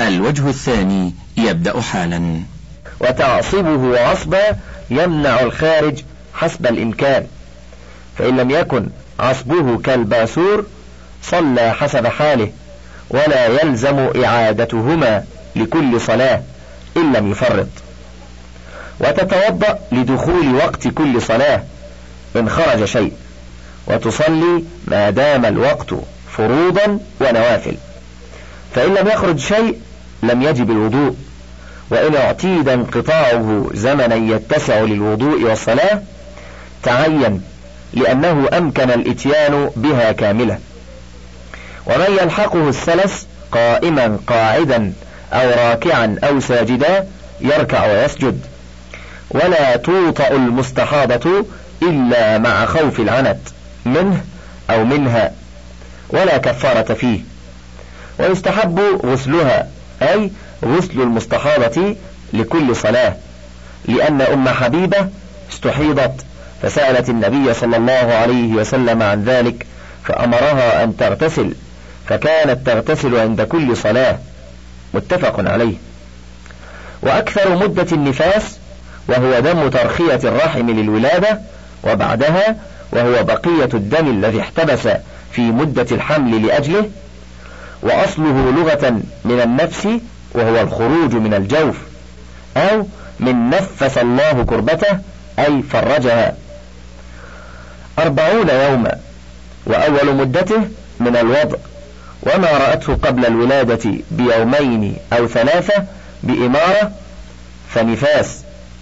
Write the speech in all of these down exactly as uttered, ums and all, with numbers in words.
الوجه الثاني يبدأ حالا. وتعصبه عصبا يمنع الخارج حسب الإمكان، فإن لم يكن عصبه كالباسور صلى حسب حاله، ولا يلزم إعادتهما لكل صلاة إن لم يفرط. وتتوضأ لدخول وقت كل صلاة إن خرج شيء، وتصلي ما دام الوقت فروضا ونوافل، فإن لم يخرج شيء لم يجب الوضوء، وإن اعتيد انقطاعه زمنا يتسع للوضوء والصلاة تعين، لأنه أمكن الإتيان بها كاملة. ومن يلحقه السلس قائما قاعدا أو راكعا أو ساجدا يركع ويسجد، ولا توطأ المستحاضة إلا مع خوف العنت منه أو منها، ولا كفارة فيه. ويستحب غسلها، أي غسل المستحاضة لكل صلاة، لأن أم حبيبة استحيضت فسألت النبي صلى الله عليه وسلم عن ذلك فأمرها أن تغتسل، فكانت تغتسل عند كل صلاة، متفق عليه. وأكثر مدة النفاس وهو دم ترخية الرحم للولادة وبعدها، وهو بقية الدم الذي احتبس في مدة الحمل لأجله، وأصله لغة من النفس وهو الخروج من الجوف، أو من نفس الله كربته أي فرجها، أربعون يوما، وأول مدته من الوضع، وما رأته قبل الولادة بيومين أو ثلاثة بإمارة فنفاس.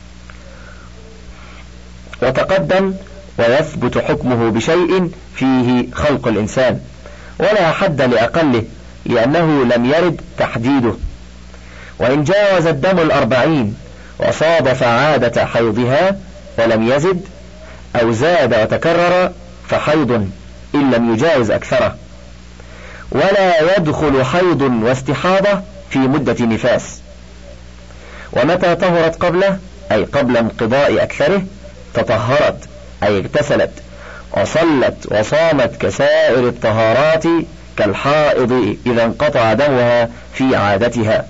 وتقدم ويثبت حكمه بشيء فيه خلق الإنسان، ولا حد لأقله لأنه لم يرد تحديده. وإن جاوز الدم الأربعين وصادف عادة حيضها ولم يزد، أو زاد وتكرر فحيض إن لم يجاوز أكثره. ولا يدخل حيض واستحاضة في مدة نفاس. ومتى طهرت قبله أي قبل انقضاء أكثره تطهرت أي اغتسلت وصلت وصامت كسائر الطهارات كالحائض إذا انقطع دمها في عادتها.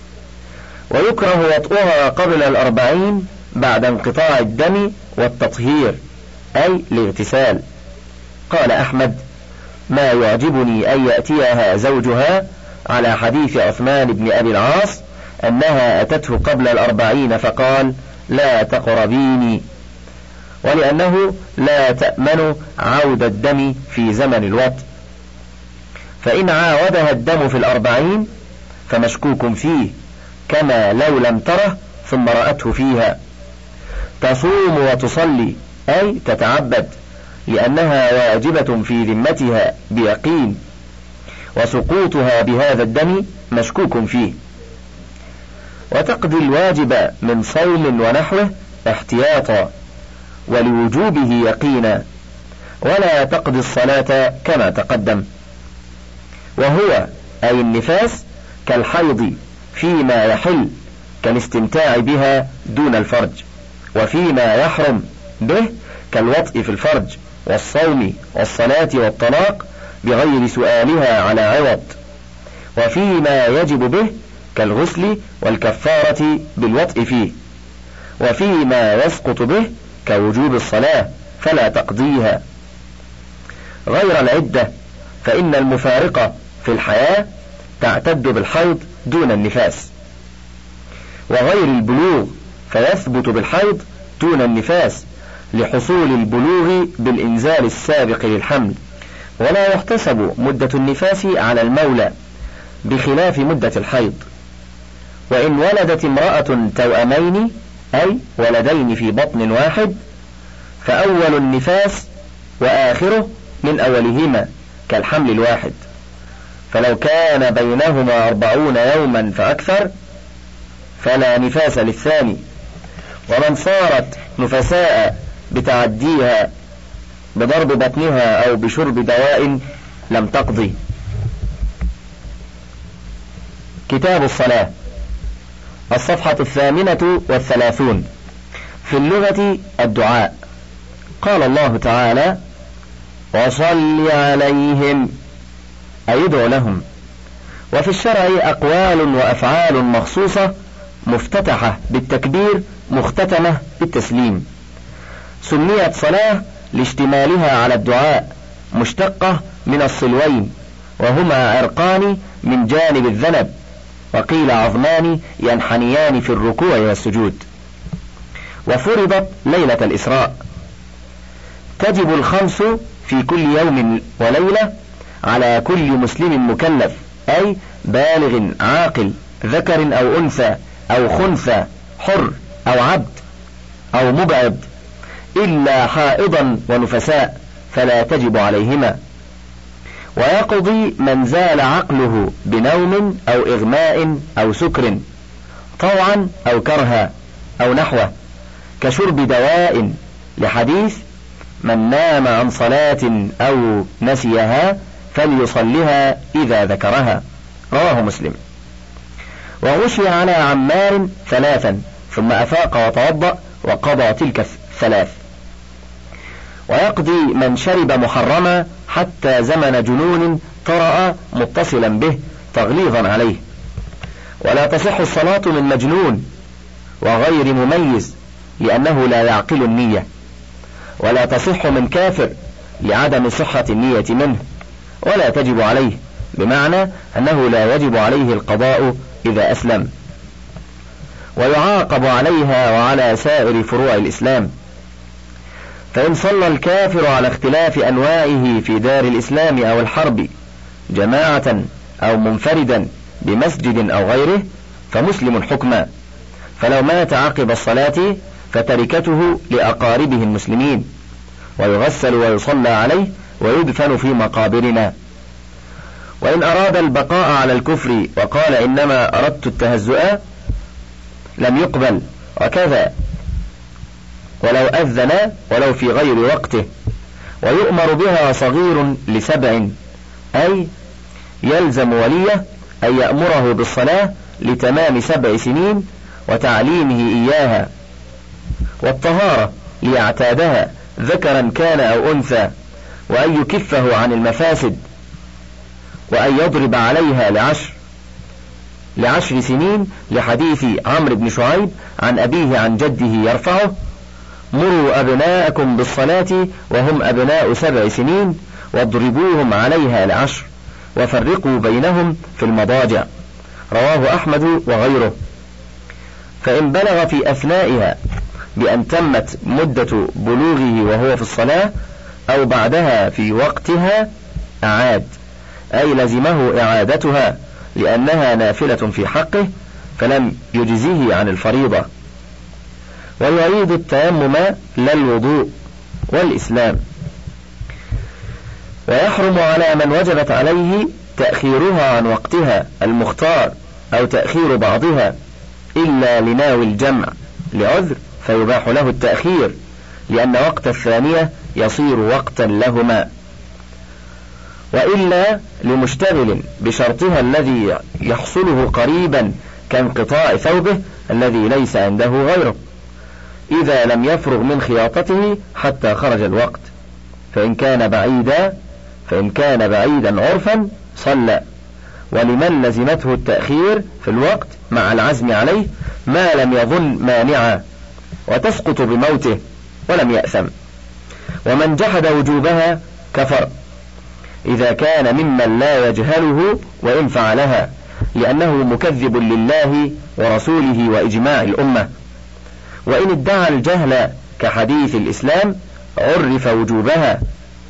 ويكره وطئها قبل الأربعين بعد انقطاع الدم والتطهير أي الاغتسال. قال أحمد: ما يعجبني أن يأتيها زوجها على حديث عثمان بن أبي العاص أنها أتته قبل الأربعين فقال: لا تقربيني، ولأنه لا تأمن عود الدم في زمن الوطء، فإن عاودها الدم في الأربعين فمشكوك فيه، كما لو لم تره ثم رأته فيها. تصوم وتصلي أي تتعبد، لأنها واجبة في ذمتها بيقين، وسقوطها بهذا الدم مشكوك فيه. وتقضي الواجب من صوم ونحوه احتياطا ولوجوبه يقينا، ولا تقضي الصلاة كما تقدم. وهو أي النفاس كالحيض فيما يحل كالاستمتاع بها دون الفرج، وفيما يحرم به كالوطء في الفرج والصوم والصلاة والطلاق بغير سؤالها على عوض، وفيما يجب به كالغسل والكفارة بالوطء فيه، وفيما يسقط به كوجوب الصلاة فلا تقضيها. غير العدة، فإن المفارقة في الحياة تعتد بالحيض دون النفاس، وغير البلوغ فيثبت بالحيض دون النفاس لحصول البلوغ بالإنزال السابق للحمل. ولا يحتسب مدة النفاس على المولى بخلاف مدة الحيض. وإن ولدت امرأة توأمين أي ولدين في بطن واحد فأول النفاس وآخره من أولهما كالحمل الواحد، فلو كان بينهما أربعون يوما فأكثر فلا نفاس للثاني. ومن صارت نفساء بتعديها بضرب بطنها أو بشرب دواء لم تقضي. كتاب الصلاة، الصفحة الثامنة والثلاثون. في اللغة الدعاء. قال الله تعالى: وصل عليهم، أي ادع لهم. وفي الشرع أقوال وأفعال مخصوصة مفتتحة بالتكبير مختتمة بالتسليم. سميت صلاة لاشتمالها على الدعاء، مشتقة من الصلوين وهما عرقان من جانب الذنب، وقيل عظمان ينحنيان في الركوع والسجود. وفرضت ليلة الإسراء. تجب الخمس في كل يوم وليلة على كل مسلم مكلف، أي بالغ عاقل ذكر أو أنثى أو خنثى، حر أو عبد أو مبعد، إلا حائضا ونفساء فلا تجب عليهما. ويقضي من زال عقله بنوم أو إغماء أو سكر طوعا أو كرها أو نحوه، كشرب دواء، لحديث من نام عن صلاة أو نسيها فليصلها إذا ذكرها، رواه مسلم. وغشي على عمار ثلاثا ثم أفاق وتوضأ وقضى تلك الثلاث. ويقضي من شرب محرما حتى زمن جنون طرأ متصلا به تغليظا عليه. ولا تصح الصلاة من مجنون وغير مميز لأنه لا يعقل النية. ولا تصح من كافر لعدم صحة النية منه، ولا تجب عليه، بمعنى أنه لا يجب عليه القضاء إذا أسلم. ويعاقب عليها وعلى سائر فروع الإسلام. فإن صلى الكافر على اختلاف أنواعه في دار الإسلام أو الحرب جماعة أو منفردا بمسجد أو غيره فمسلم حكما، فلو مات عقب الصلاة فتركته لأقاربه المسلمين، ويغسل ويصلى عليه ويدفن في مقابرنا. وإن أراد البقاء على الكفر وقال إنما أردت التهزؤ لم يقبل، وكذا ولو أذن ولو في غير وقته. ويؤمر بها صغير لسبع، أي يلزم وليه أن يأمره بالصلاة لتمام سبع سنين وتعليمه إياها، والطهارة ليعتادها ذكرا كان أو أنثى، وأن يكفه عن المفاسد، وأن يضرب عليها لعشر لعشر سنين، لحديث عمرو بن شعيب عن أبيه عن جده يرفعه: مروا أبناءكم بالصلاة وهم أبناء سبع سنين واضربوهم عليها لعشر وفرقوا بينهم في المضاجع، رواه أحمد وغيره. فإن بلغ في أثنائها بأن تمت مدة بلوغه وهو في الصلاة أو بعدها في وقتها أعاد، أي لزمه إعادتها لأنها نافلة في حقه فلم يجزيه عن الفريضة. ويعيد التيمم لا الوضوء والإسلام. ويحرم على من وجبت عليه تأخيرها عن وقتها المختار أو تأخير بعضها إلا لناوي الجمع لعذر فيباح له التأخير، لأن وقت الثانية يصير وقتا لهما، وإلا لمشتغل بشرطها الذي يحصله قريبا كانقطاع ثوبه الذي ليس عنده غيره، إذا لم يفرغ من خياطته حتى خرج الوقت. فإن كان بعيدا فإن كان بعيدا عرفا صلى. ولمن لزمته التأخير في الوقت مع العزم عليه ما لم يظن مانعا وتسقط بموته ولم يأثم. ومن جحد وجوبها كفر إذا كان ممن لا يجهله وإن فعلها، لأنه مكذب لله ورسوله وإجماع الأمة. وإن ادعى الجهل كحديث الإسلام عرف وجوبها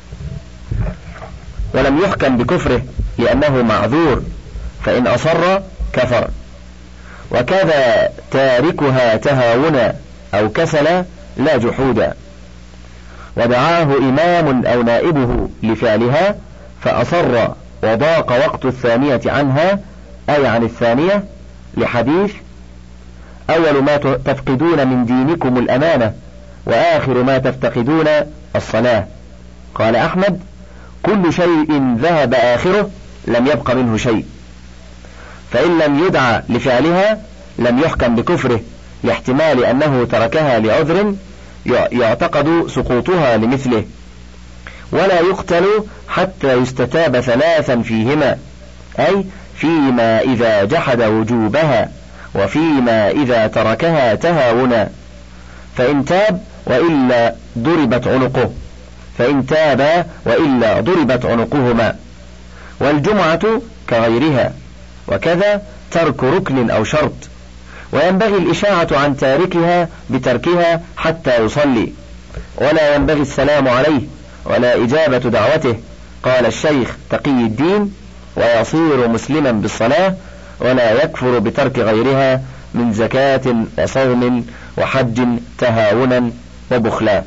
ولم يحكم بكفره لأنه معذور، فإن أصر كفر. وكذا تاركها تهاونا أو كسلا لا جحودا. ودعاه إمام أو نائبه لفعلها فأصر وضاق وقت الثانية عنها، أي عن الثانية، لحديث: أول ما تفقدون من دينكم الأمانة وآخر ما تفتقدون الصلاة. قال أحمد: كل شيء ذهب آخره لم يبق منه شيء. فإن لم يدعى لفعلها لم يحكم بكفره لاحتمال أنه تركها لعذر يعتقد سقوطها لمثله. ولا يقتل حتى يستتاب ثلاثا فيهما، أي فيما إذا جحد وجوبها وفيما إذا تركها تهاونا، فإن تاب وإلا ضربت عنقه فإن تابا وإلا ضربت عنقهما. والجمعة كغيرها، وكذا ترك ركن أو شرط، وينبغي الإشاعة عن تاركها بتركها حتى يصلي، ولا ينبغي السلام عليه ولا إجابة دعوته. قال الشيخ تقي الدين: ويصير مسلما بالصلاة ولا يكفر بترك غيرها من زكاة وصوم وحج تهاونا وبخلا.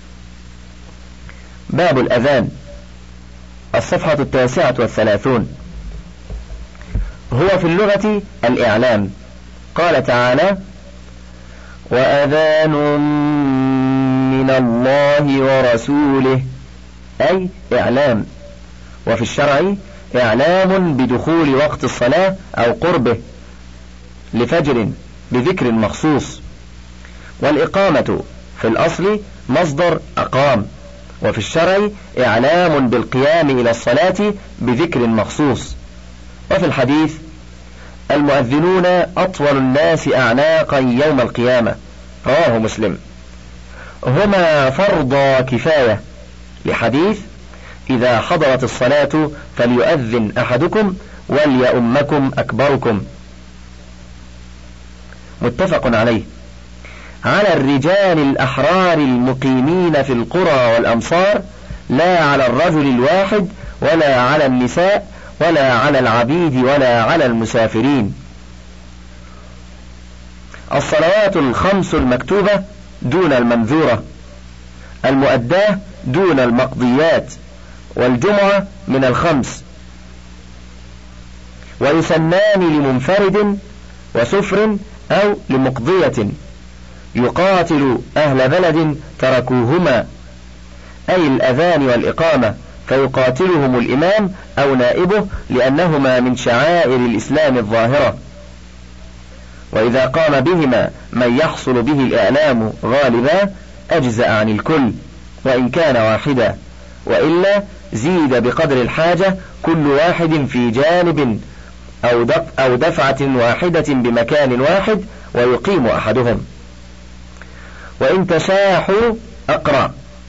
باب الأذان، الصفحة التاسعة والثلاثون. هو في اللغة الإعلام. قال تعالى: وأذان من الله ورسوله، أي إعلام. وفي الشرع إعلام بدخول وقت الصلاة أو قربه لفجر بذكر مخصوص. والإقامة في الأصل مصدر أقام، وفي الشرع إعلام بالقيام إلى الصلاة بذكر مخصوص. وفي الحديث: المؤذنون أطول الناس أعناقا يوم القيامة، رواه مسلم. هما فرض كفاية، لحديث: إذا حضرت الصلاة فليؤذن أحدكم وليؤمكم أكبركم، متفق عليه. على الرجال الأحرار المقيمين في القرى والأمصار، لا على الرجل الواحد ولا على النساء ولا على العبيد ولا على المسافرين. الصلوات الخمس المكتوبة دون المنذورة، المؤداة دون المقضيات، والجمعة من الخمس. ويسنان لمنفرد وسفر أو لمقضية، يقاتل أهل بلد تركوهما، أي الأذان والإقامة، فيقاتلهم الإمام أو نائبه لأنهما من شعائر الإسلام الظاهرة. وإذا قام بهما من يحصل به الإعلام غالبا أجزأ عن الكل وإن كان واحدا، وإلا زيد بقدر الحاجة كل واحد في جانب أو أو دفعة واحدة بمكان واحد ويقيم أحدهم. وإن تشاحوا أقرأ.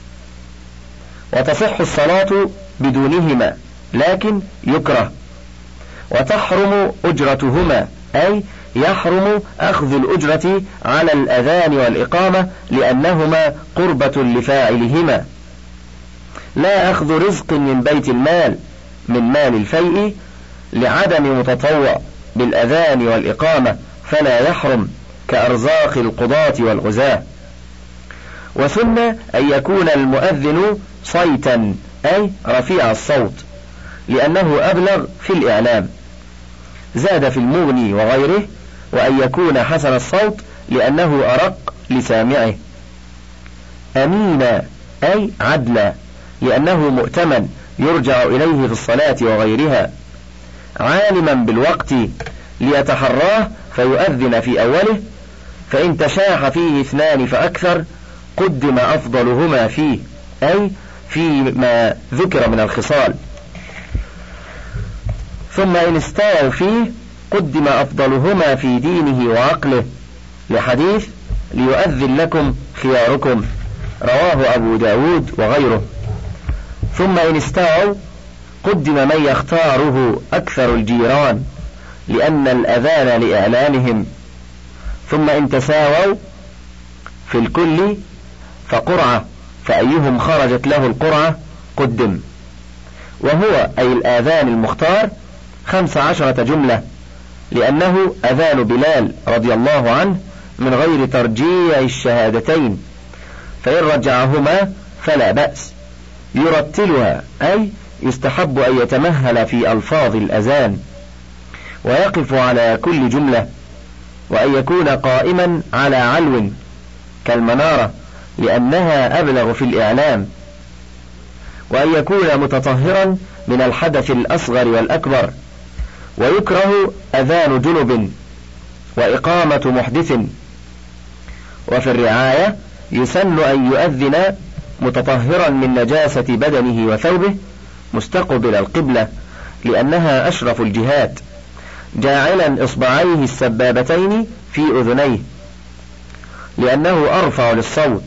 وتصح الصلاة بدونهما لكن يكره. وتحرم أجرتهما، أي يحرم أخذ الأجرة على الأذان والإقامة لأنهما قربة لفاعلهما. لا أخذ رزق من بيت المال من مال الفيء لعدم متطوع بالأذان والإقامة فلا يحرم، كأرزاق القضاة والغزاة. وثم أن يكون المؤذن صيتا، أي رفيع الصوت، لأنه أبلغ في الإعلام. زاد في المغني وغيره: وأن يكون حسن الصوت لأنه أرق لسامعه. أمينا، أي عدلا، لأنه مؤتمن يرجع إليه في الصلاة وغيرها. عالما بالوقت ليتحراه فيؤذن في أوله، فإن تشاح فيه اثنان فأكثر قدم أفضلهما فيه، أي فيما ذكر من الخصال. ثم إن استووا فيه قدم أفضلهما في دينه وعقله، لحديث: ليؤذن لكم خياركم، رواه أبو داود وغيره. ثم إن استووا قدم من يختاره أكثر الجيران، لأن الأذان لإعلانهم. ثم إن تساووا في الكل فقرعة، فأيهم خرجت له القرعة قدم. وهو أي الآذان المختار خمس عشرة جملة، لأنه أذان بلال رضي الله عنه من غير ترجيع الشهادتين، فإن رجعهما فلا بأس. يرتلها، أي يستحب أن يتمهل في ألفاظ الأذان ويقف على كل جملة، وأن يكون قائما على علو كالمنارة لأنها أبلغ في الإعلام، وأن يكون متطهرا من الحدث الأصغر والأكبر. ويكره أذان جنب وإقامة محدث. وفي الرعاية يسن أن يؤذن متطهرا من نجاسة بدنه وثوبه مستقبل القبلة، لأنها أشرف الجهات، جاعلا إصبعيه السبابتين في أذنيه لأنه أرفع للصوت،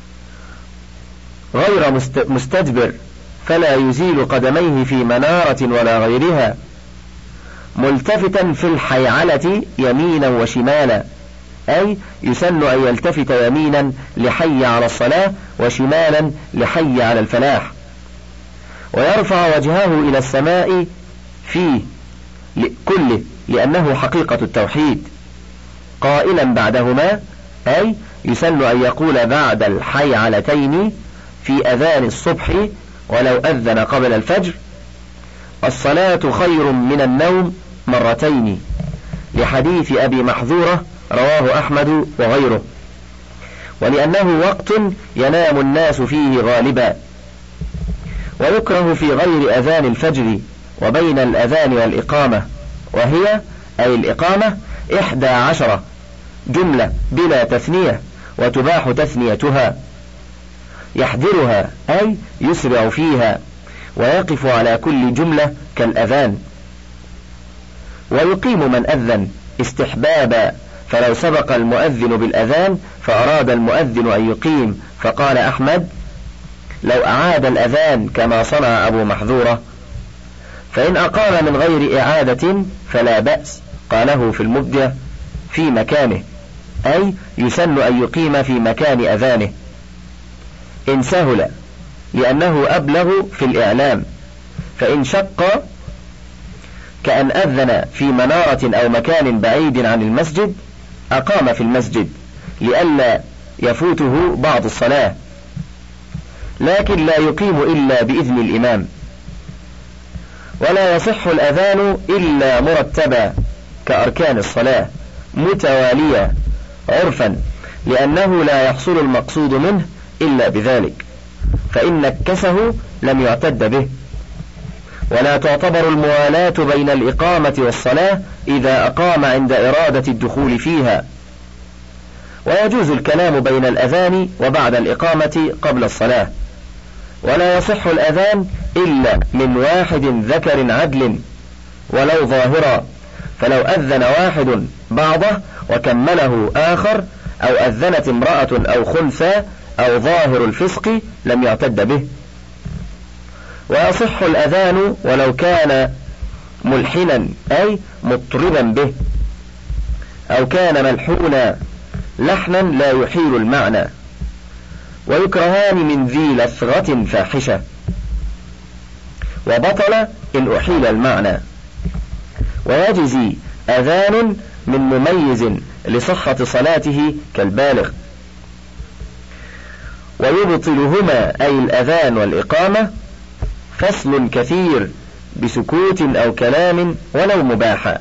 غير مستدبر فلا يزيل قدميه في منارة ولا غيرها، ملتفتا في الحيعلة يمينا وشمالا، أي يسن أن يلتفت يمينا لحي على الصلاة وشمالا لحي على الفلاح، ويرفع وجهه إلى السماء فيه كله لأنه حقيقة التوحيد، قائلا بعدهما، أي يسن أن يقول بعد الحيعلتين في أذان الصبح ولو أذن قبل الفجر: الصلاة خير من النوم مرتين، لحديث أبي محذورة رواه أحمد وغيره، ولأنه وقت ينام الناس فيه غالبا. ويكره في غير أذان الفجر وبين الأذان والإقامة، وهي أي الإقامة إحدى عشرة جملة بلا تثنية، وتباح تثنيتها، يحذرها أي يسرع فيها، ويقف على كل جملة كالأذان. ويقيم من أذن استحبابا، فلو سبق المؤذن بالأذان فأراد المؤذن أن يقيم فقال أحمد: لو أعاد الأذان كما صنع أبو محذورة، فإن أقام من غير إعادة فلا بأس، قاله في المبدع في مكانه، أي يسن أن يقيم في مكان أذانه إن سهل، لأنه أبلغ في الإعلام. فإن شق كأن أذن في منارة أو مكان بعيد عن المسجد أقام في المسجد لئلا يفوته بعض الصلاة، لكن لا يقيم إلا بإذن الإمام. ولا يصح الأذان إلا مرتبا كأركان الصلاة متوالية عرفا، لأنه لا يحصل المقصود منه إلا بذلك، فإن نكسه لم يعتد به. ولا تعتبر الموالاة بين الإقامة والصلاة إذا أقام عند إرادة الدخول فيها. ويجوز الكلام بين الأذان وبعد الإقامة قبل الصلاة. ولا يصح الأذان إلا من واحد ذكر عدل ولو ظاهرا، فلو أذن واحد بعضه وكمله آخر، أو أذنت امرأة أو خنثى أو ظاهر الفسق لم يعتد به. ويصح الأذان ولو كان ملحنا أي مطربا به، أو كان ملحونا لحنا لا يحيل المعنى، ويكرهان من ذي لثغة فاحشة، وبطل إن أحيل المعنى. ويجزي أذان من مميز لصحة صلاته كالبالغ. ويبطلهما أي الأذان والإقامة فصل كثير بسكوت أو كلام ولو مباحا،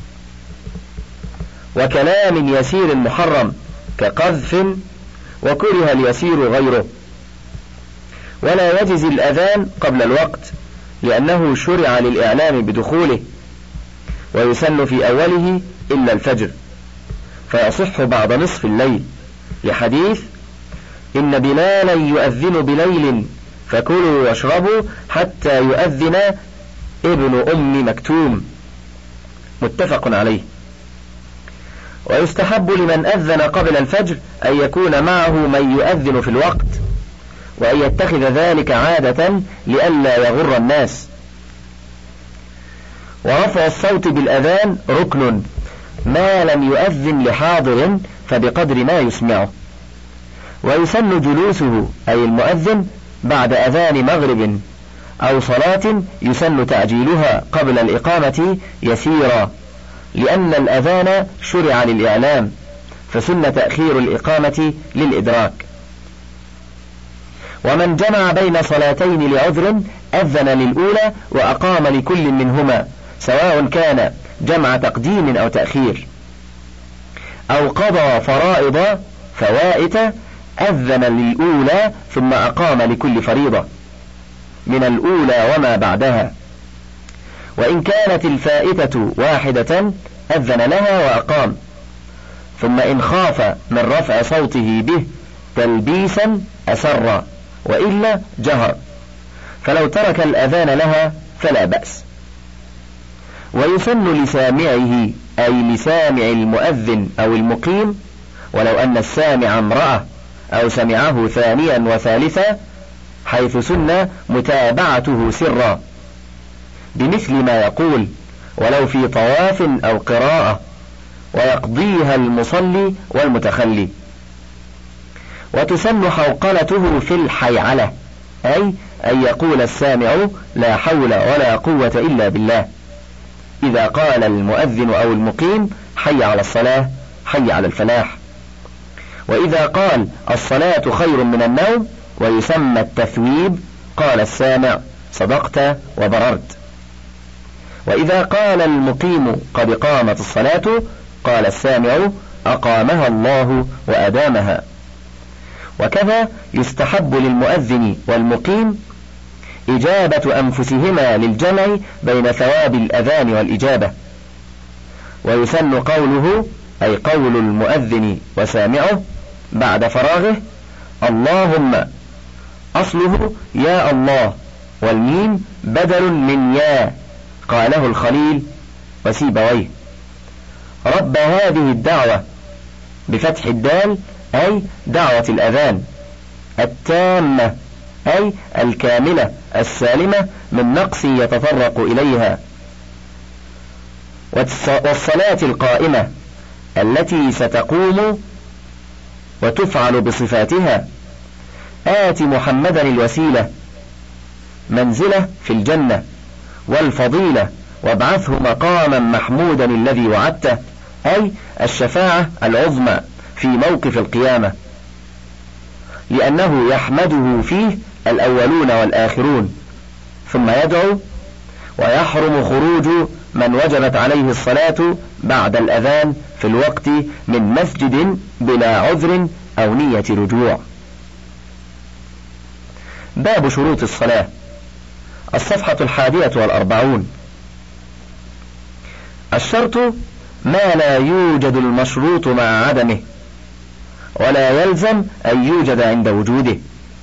وكلام يسير محرم كقذف، وكره اليسير غيره. ولا يجزي الأذان قبل الوقت لأنه شرع للإعلام بدخوله، ويسن في أوله إلا الفجر، فيصح بعد نصف الليل، لحديث: إن بلالا يؤذن بليل فكلوا واشربوا حتى يؤذن ابن أم مكتوم، متفق عليه. ويستحب لمن أذن قبل الفجر أن يكون معه من يؤذن في الوقت، وأن يتخذ ذلك عادة لئلا يغر الناس. ورفع الصوت بالأذان ركن، ما لم يؤذن لحاضر فبقدر ما يسمعه. ويسن جلوسه أي المؤذن بعد أذان مغرب أو صلاة يسن تعجيلها قبل الإقامة يسيرا، لأن الأذان شرع للإعلام، فسن تأخير الإقامة للإدراك. ومن جمع بين صلاتين لعذر أذن للأولى وأقام لكل منهما، سواء كان جمع تقديم أو تأخير. أو قضى فرائض فوائت أذن للأولى ثم أقام لكل فريضة من الأولى وما بعدها. وإن كانت الفائتة واحدة أذن لها وأقام، ثم إن خاف من رفع صوته به تلبيسا أسر، وإلا جهر، فلو ترك الأذان لها فلا بأس. ويسن لسامعه أي لسامع المؤذن أو المقيم، ولو أن السامع امرأة أو سمعه ثانيا وثالثا، حيث سن متابعته سرا بمثل ما يقول ولو في طواف أو قراءة، ويقضيها المصلي والمتخلي. وتسن حوقلته في الحيعلة، أي أن يقول السامع لا حول ولا قوة إلا بالله إذا قال المؤذن أو المقيم حي على الصلاة، حي على الفلاح. وإذا قال الصلاة خير من النوم ويسمى التثويب، قال السامع صدقت وبررت. وإذا قال المقيم قد قامت الصلاة، قال السامع أقامها الله وأدامها. وكذا يستحب للمؤذن والمقيم إجابة أنفسهما للجمع بين ثواب الأذان والإجابة. ويسن قوله أي قول المؤذن وسامعه بعد فراغه اللهم، أصله يا الله، والميم بدل من يا، قاله الخليل وسيبويه. رب هذه الدعوة بفتح الدال أي دعوة الأذان، التامة أي الكاملة السالمة من نقص يتطرق إليها، والصلاة القائمة التي ستقوم وتفعل بصفاتها. آت محمدا الوسيلة منزلة في الجنة والفضيلة وابعثه مقاما محمودا الذي وعدته، أي الشفاعة العظمى في موقف القيامة، لأنه يحمده فيه الأولون والآخرون. ثم يدعو: ويحرم خروج من وجبت عليه الصلاة بعد الأذان في الوقت من مسجد بلا عذر أو نية رجوع. باب شروط الصلاة، الصفحة الحادية والأربعون. الشرط ما لا يوجد المشروط مع عدمه، ولا يلزم أن يوجد عند وجوده.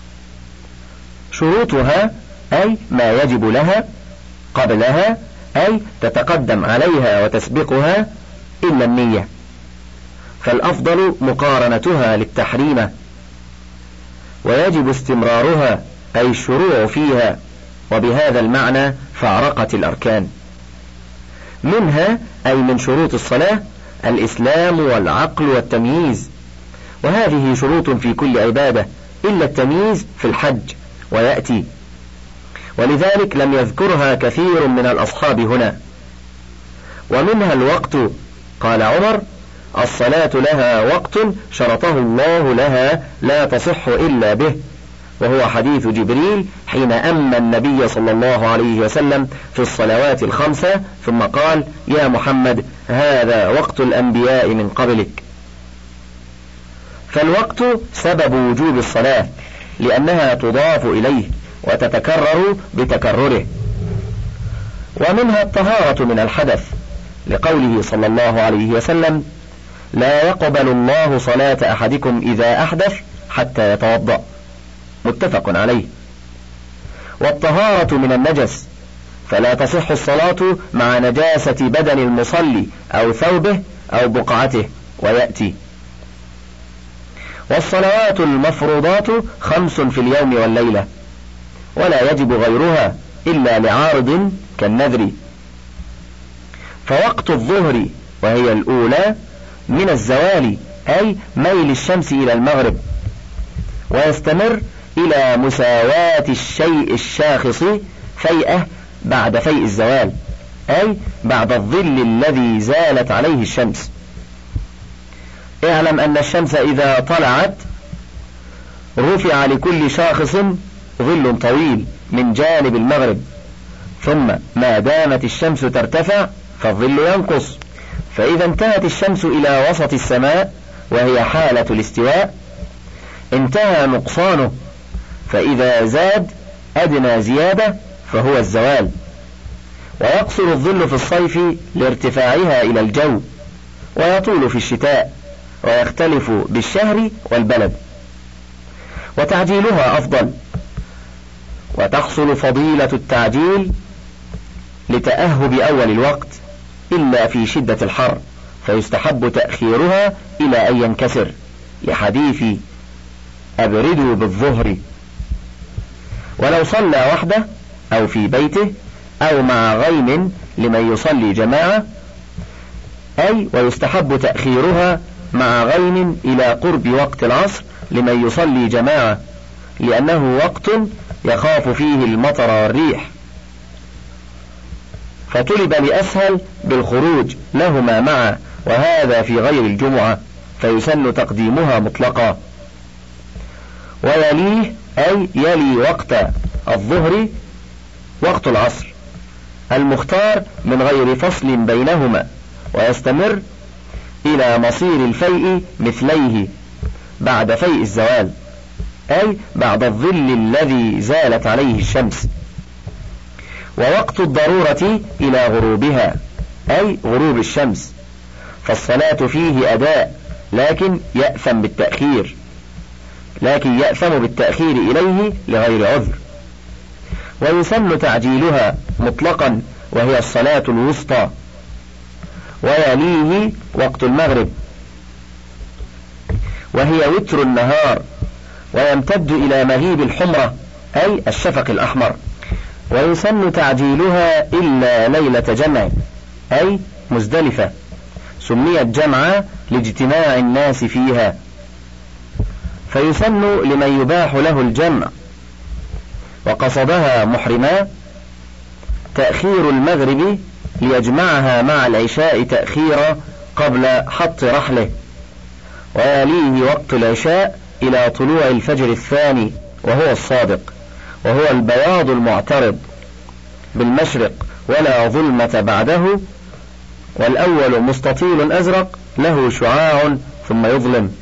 شروطها أي ما يجب لها قبلها، أي تتقدم عليها وتسبقها إلا النية، فالأفضل مقارنتها للتحريم، ويجب استمرارها أي الشروع فيها، وبهذا المعنى فارقت الأركان. منها أي من شروط الصلاة الإسلام والعقل والتمييز، وهذه شروط في كل عبادة إلا التمييز في الحج ويأتي، ولذلك لم يذكرها كثير من الأصحاب هنا. ومنها الوقت، قال عمر: الصلاة لها وقت شرطه الله لها لا تصح إلا به، وهو حديث جبريل حين أمن النبي صلى الله عليه وسلم في الصلوات الخمسة ثم قال: يا محمد هذا وقت الأنبياء من قبلك. فالوقت سبب وجوب الصلاة، لأنها تضاف إليه وتتكرر بتكرره. ومنها الطهارة من الحدث، لقوله صلى الله عليه وسلم: لا يقبل الله صلاة أحدكم إذا أحدث حتى يتوضأ، متفق عليه. والطهارة من النجس، فلا تصح الصلاة مع نجاسة بدن المصلي أو ثوبه أو بقعته، ويأتي. والصلوات المفروضات خمس في اليوم والليلة، ولا يجب غيرها إلا لعارض كالنذر. فوقت الظهر وهي الأولى من الزوال أي ميل الشمس إلى المغرب، ويستمر إلى مساواة الشيء الشاخص فيئة بعد فيء الزوال، أي بعد الظل الذي زالت عليه الشمس. اعلم أن الشمس إذا طلعت رفع لكل شاخص ظل طويل من جانب المغرب، ثم ما دامت الشمس ترتفع فالظل ينقص، فإذا انتهت الشمس إلى وسط السماء وهي حالة الاستواء انتهى نقصانه، فإذا زاد أدنى زيادة فهو الزوال. ويقصر الظل في الصيف لارتفاعها إلى الجو، ويطول في الشتاء، ويختلف بالشهر والبلد. وتعجيلها أفضل، وتحصل فضيلة التعجيل لتأهب أول الوقت إلا في شدة الحر، فيستحب تأخيرها إلى أن ينكسر، لحديث أبردوا بالظهر. ولو صلى وحده أو في بيته أو مع غيم لمن يصلي جماعة، أي ويستحب تأخيرها مع غيم إلى قرب وقت العصر لمن يصلي جماعة، لأنه وقت يخاف فيه المطر والريح، فطلب لأسهل بالخروج لهما معا، وهذا في غير الجمعة، فيسن تقديمها مطلقا. ويليه أي يلي وقت الظهر وقت العصر المختار من غير فصل بينهما، ويستمر إلى مصير الفيء مثليه بعد فيء الزوال، أي بعد الظل الذي زالت عليه الشمس. ووقت الضرورة إلى غروبها، أي غروب الشمس، فالصلاة فيه أداء، لكن يأثم بالتأخير لكن يأثم بالتأخير إليه لغير عذر. ويسن تعجيلها مطلقا، وهي الصلاة الوسطى. ويليه وقت المغرب، وهي وتر النهار، ويمتد إلى مغيب الحمرة أي الشفق الأحمر. ويسن تعجيلها إلا ليلة جمع أي مزدلفة، سميت جمعا لاجتماع الناس فيها، فيسن لمن يباح له الجمع وقصدها محرما تأخير المغرب ليجمعها مع العشاء تأخيرا قبل حط رحله. ويليه وقت العشاء إلى طلوع الفجر الثاني وهو الصادق، وهو البياض المعترض بالمشرق ولا ظلمة بعده، والأول مستطيل أزرق له شعاع ثم يظلم.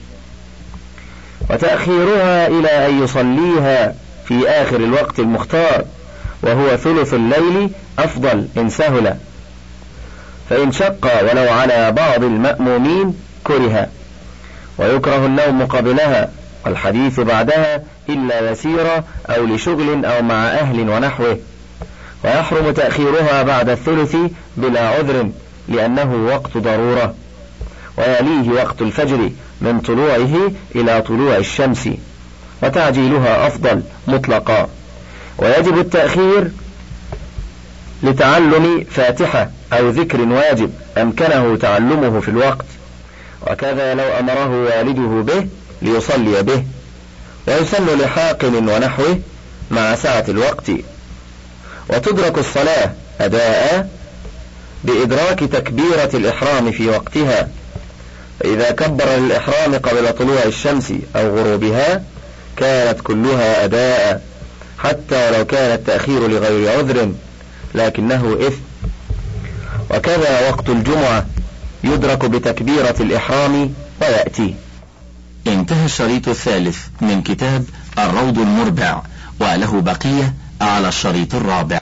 وتأخيرها إلى أن يصليها في آخر الوقت المختار، وهو ثلث الليل أفضل إن سهل، فإن شق ولو على بعض المأمومين كره. ويكره النوم قبلها والحديث بعدها إلا يسيرا أو لشغل أو مع أهل ونحوه. ويحرم تأخيرها بعد الثلث بلا عذر لأنه وقت ضرورة. ويليه وقت الفجر من طلوعه إلى طلوع الشمس، وتعجيلها أفضل مطلقا. ويجب التأخير لتعلم فاتحة أو ذكر واجب أمكنه تعلمه في الوقت، وكذا لو أمره والده به ليصلي به. ويسن لحاقن ونحوه مع سعة الوقت. وتدرك الصلاة أداء بإدراك تكبيرة الإحرام في وقتها، فإذا كبر للإحرام قبل طلوع الشمس أو غروبها كانت كلها أداء، حتى لو كان التأخير لغير عذر لكنه إثم. وكذا وقت الجمعة يدرك بتكبيرة الإحرام ويأتي. انتهى الشريط الثالث من كتاب الروض المربع، وله بقية على الشريط الرابع.